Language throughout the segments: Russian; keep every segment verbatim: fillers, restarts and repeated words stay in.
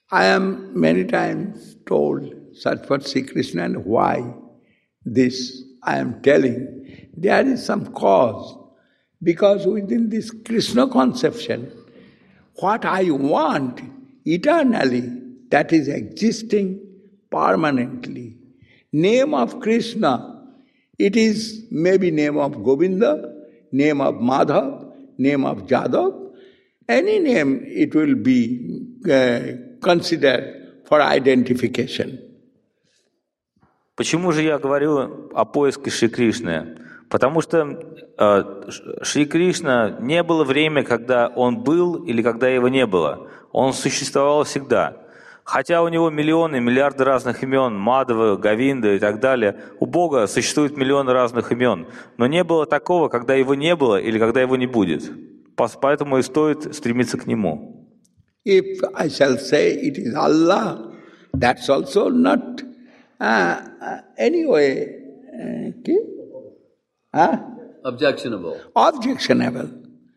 I am many times told, search for Sri Krishna, and why this I am telling. There is some cause, because within this Krishna conception, what I want eternally, that is existing permanently. Name of Krishna, it is maybe name of Govinda, name of Madhav, name of Jadav, any name it will be uh, considered for identification. Почему же я говорю о поиске Шри Кришны? Потому что э, Шри Кришна не было время, когда он был или когда его не было. Он существовал всегда. Хотя у него миллионы, миллиарды разных имен, Мадхава, Говинда и так далее, у Бога существует миллионы разных имен. Но не было такого, когда его не было или когда его не будет. Поэтому и стоит стремиться к нему. If I shall say it is Allah, that's also not uh, uh, anyway uh, okay? huh? objectionable. Objectionable.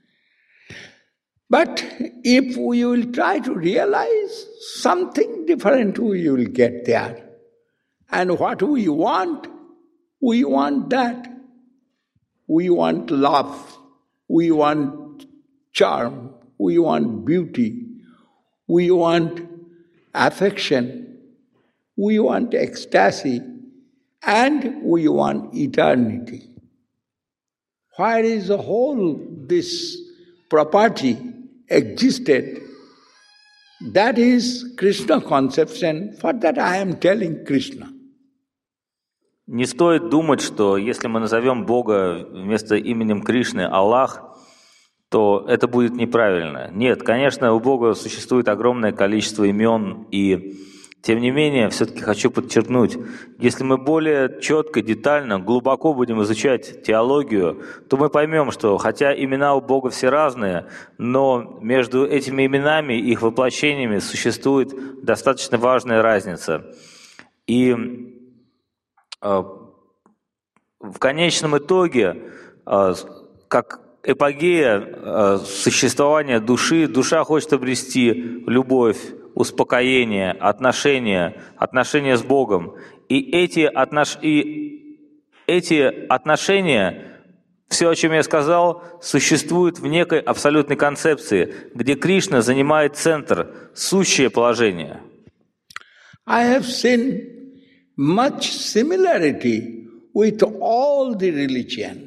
But if we will try to realize something different, we will get there. And what we want, we want that. We want love, we want charm, we want beauty, we want affection, we want ecstasy, and we want eternity. Where is the whole this property existed? That is Krishna conception. For that I am telling Krishna. Не стоит думать, что если мы назовем Бога вместо именем Кришны Аллах, то это будет неправильно. Нет, конечно, у Бога существует огромное количество имен, и тем не менее, все-таки хочу подчеркнуть, если мы более четко, детально, глубоко будем изучать теологию, то мы поймем, что хотя имена у Бога все разные, но между этими именами и их воплощениями существует достаточно важная разница. И э, в конечном итоге, э, как эпогея э, существования души, душа хочет обрести любовь, успокоение, отношения, отношения с Богом. И эти, отнош... и эти отношения, все, о чем я сказал, существуют в некой абсолютной концепции, где Кришна занимает центр, сущее положение. I have seen much similarity with all the religion.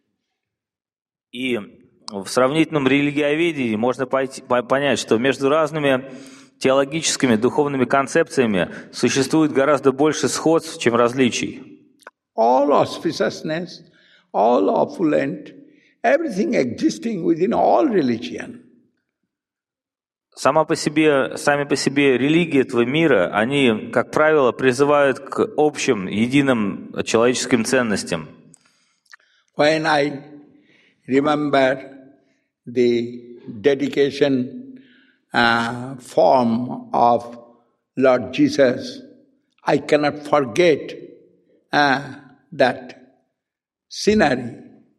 И в сравнительном религиоведении можно пойти, понять, что между разными теологическими, духовными концепциями существует гораздо больше сходств, чем различий. All auspiciousness, all opulent, everything existing within all religion. Сама по себе, сами по себе религии этого мира, они, как правило, призывают к общим, единым человеческим ценностям. When I remember the dedication Uh, form of Lord Jesus, I cannot forget uh, that scenery.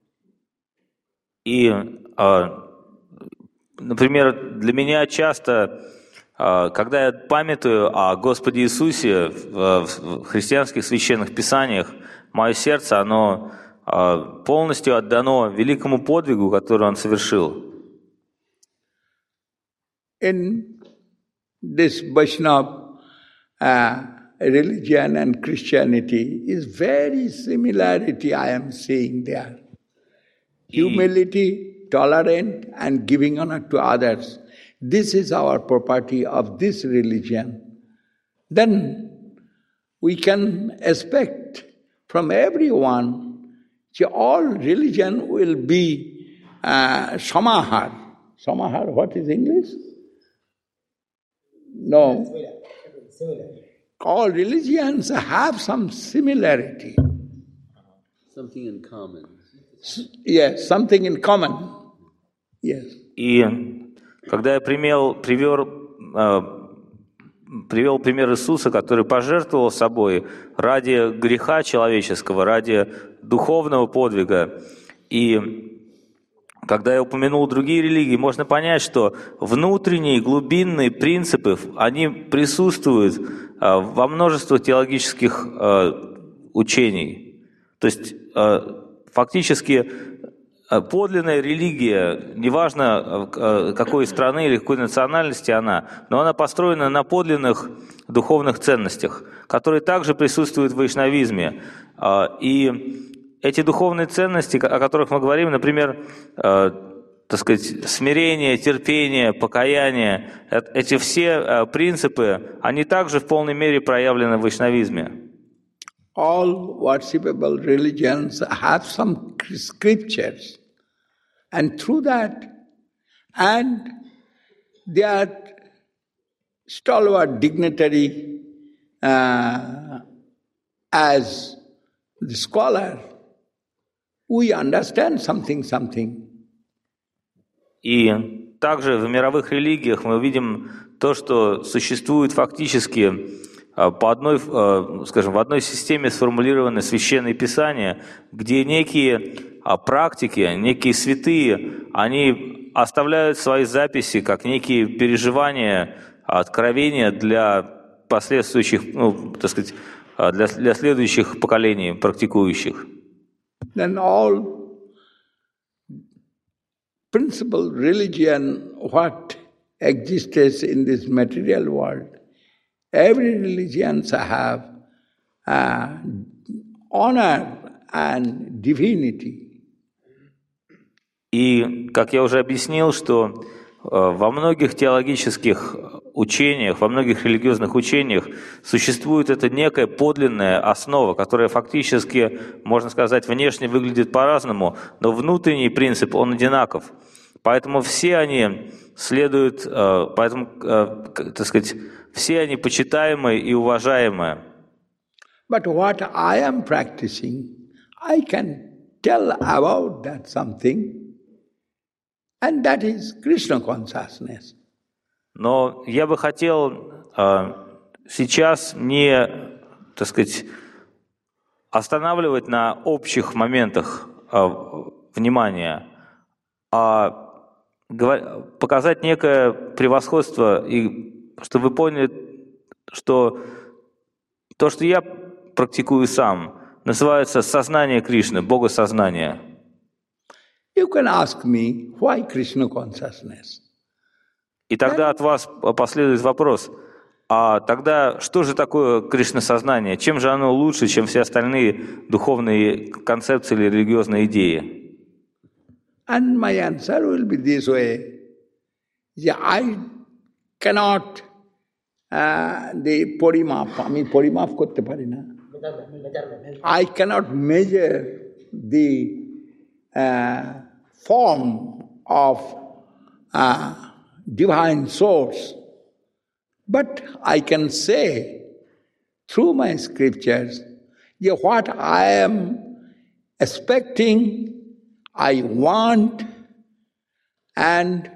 И, uh, например, для меня часто, uh, когда я памятую о Господе Иисусе в, в христианских священных писаниях, мое сердце, оно uh, полностью отдано великому подвигу, который Он совершил. In this Vaishnava uh, religion and Christianity is very similarity I am seeing there. Humility, tolerant, and giving honor to others. This is our property of this religion. Then we can expect from everyone that all religion will be uh, samahar. Samahar, what is English? No. All religions have some similarity. Something in common. Yes, something in common. Yes. И когда я привел, привел, привел пример Иисуса, который пожертвовал собой ради греха человеческого, ради духовного подвига, и когда я упомянул другие религии, можно понять, что внутренние глубинные принципы, они присутствуют во множестве теологических учений. То есть фактически подлинная религия, неважно какой страны или какой национальности она, но она построена на подлинных духовных ценностях, которые также присутствуют в вайшнавизме. И эти духовные ценности, о которых мы говорим, например, так сказать, смирение, терпение, покаяние, эти все принципы, они также в полной мере проявлены в вайшнавизме. All worshipable religions have some scriptures, and through that, and their stalwart dignitary uh, as the scholar, we understand something, something. И также в мировых религиях мы видим то, что существует фактически по одной, скажем, в одной системе сформулированы священные писания, где некие практики, некие святые, они оставляют свои записи как некие переживания, откровения для последующих, ну, так сказать, для, для следующих поколений практикующих. Then all principal religion, what exists in this material world, every religion have uh, honor and divinity. И, как я уже объяснил, что во многих теологических учениях, во многих религиозных учениях существует эта некая подлинная основа, которая фактически, можно сказать, внешне выглядит по-разному, но внутренний принцип, он одинаков. Поэтому все они следуют, поэтому, так сказать, все они почитаемые и уважаемые. But what I am practicing, I can tell about that something, and that is Krishna consciousness. Но я бы хотел э, сейчас не, так сказать, останавливать на общих моментах э, внимания, а показать некое превосходство, и чтобы вы поняли, что то, что я практикую сам, называется сознание Кришны, богосознание. You can ask me, why Krishna consciousness? И тогда от вас последует вопрос, а тогда что же такое Кришна-сознание? Чем же оно лучше, чем все остальные духовные концепции или религиозные идеи? And my answer will be this way. Yeah, I cannot uh, the porimap, I mean porimap korte pari na. I cannot measure the uh, form of uh, divine source, but I can say through my scriptures, yeah, what I am expecting, I want, and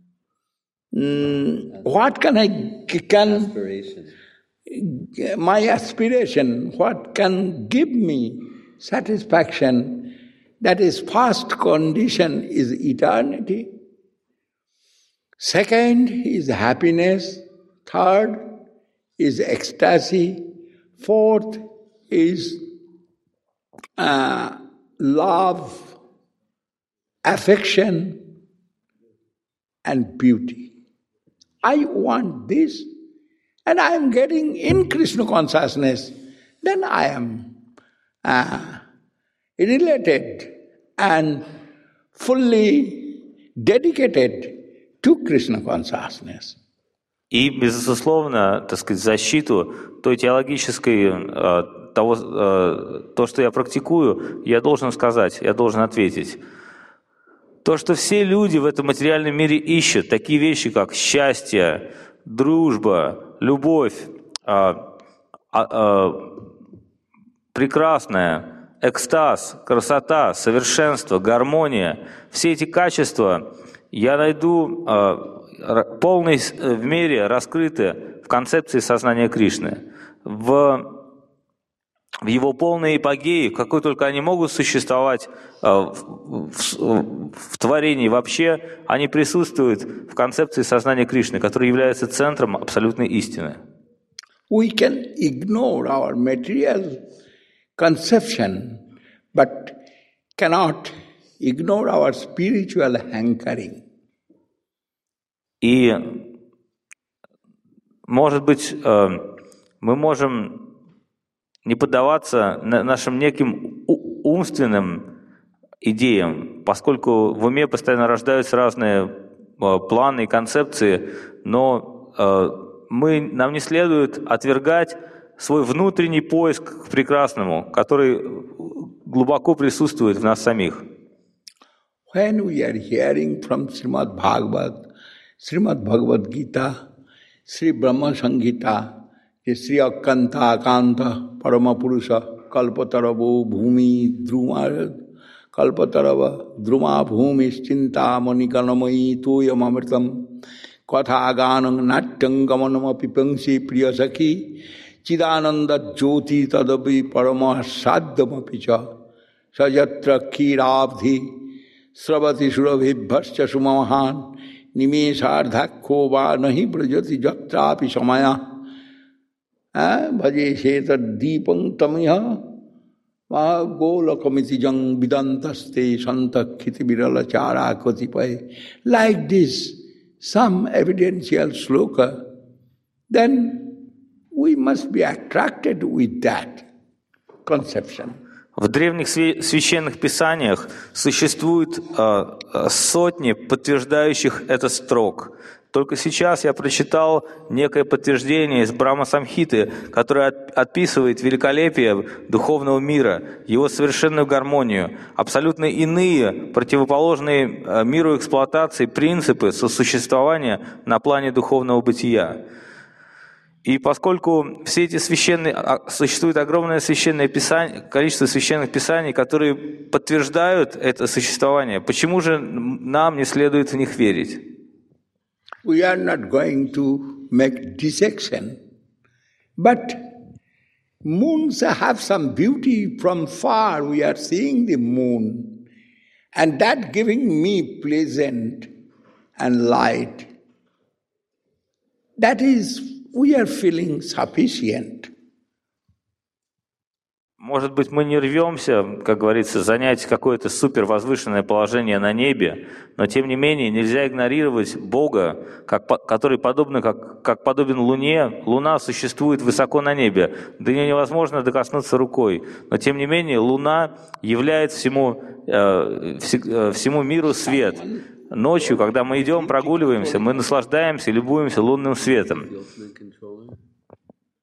mm, what can I can Aspiration. my aspiration, what can give me satisfaction, that is first condition is eternity. Second is happiness. Third is ecstasy. Fourth is uh, love, affection, and beauty. I want this, and I am getting in Krishna consciousness, then I am uh, related and fully dedicated to Krishna consciousness. И, безусловно, так сказать, защиту той теологической, того, то, что я практикую, я должен сказать, я должен ответить. То, что все люди в этом материальном мире ищут, такие вещи, как счастье, дружба, любовь, а, а, а, прекрасное, экстаз, красота, совершенство, гармония, все эти качества я найду а, полной в мере раскрыты в концепции сознания Кришны. В в его полной эпогее, в какой только они могут существовать э, в, в, в творении вообще, они присутствуют в концепции сознания Кришны, который является центром абсолютной истины. We can ignore our material conception, but cannot ignore our spiritual hankering. И, может быть, э, мы можем не поддаваться нашим неким умственным идеям, поскольку в уме постоянно рождаются разные планы и концепции, но мы, нам не следует отвергать свой внутренний поиск к прекрасному, который глубоко присутствует в нас самих. When we are hearing from Srimad Bhagavad, Srimad Bhagavad Gita, Sri Brahma Samhita, Sri Akanta Akanta Paramapurusha Kalpataravo Bhumi Druma Kalpatarava Druma Bhumi Chinta Manikanamai Tuyam Amritam Katha Ganam Natyam Gamanam Pipangsi Priyasaki Chidananda Jyoti Tadapi Paramah Saddham Apicha Sajatra Kirabdhi Sravati Surabhibhascha Sumamahan Nimesardhakho Va Nahi Brajati Jatrapi Samaya Bhaje Sheta Deepam Tamiha Golakamithi Jang Vidantaste Santa Kiti Virala Chara Kotipai. Like this, some evidential sloka, then we must be attracted with that conception. В древних священных писаниях существует э, сотни подтверждающих этот строк. Только сейчас я прочитал некое подтверждение из Брахма Самхиты, которое отписывает великолепие духовного мира, его совершенную гармонию, абсолютно иные, противоположные миру эксплуатации принципы сосуществования на плане духовного бытия. И поскольку все эти священные, существует огромное священное писание, количество священных писаний, которые подтверждают это существование, почему же нам не следует в них верить? We are not going to make dissection, but moons have some beauty from far. We are seeing the moon, and that giving me pleasant and light. That is, we are feeling sufficient. Может быть, мы не рвемся, как говорится, занять какое-то супервозвышенное положение на небе, но тем не менее нельзя игнорировать Бога, как, который подобно, как, как подобен Луне. Луна существует высоко на небе, до нее невозможно докоснуться рукой, но тем не менее Луна являет всему, э, всему миру свет. Ночью, когда мы идем, прогуливаемся, мы наслаждаемся, любуемся лунным светом.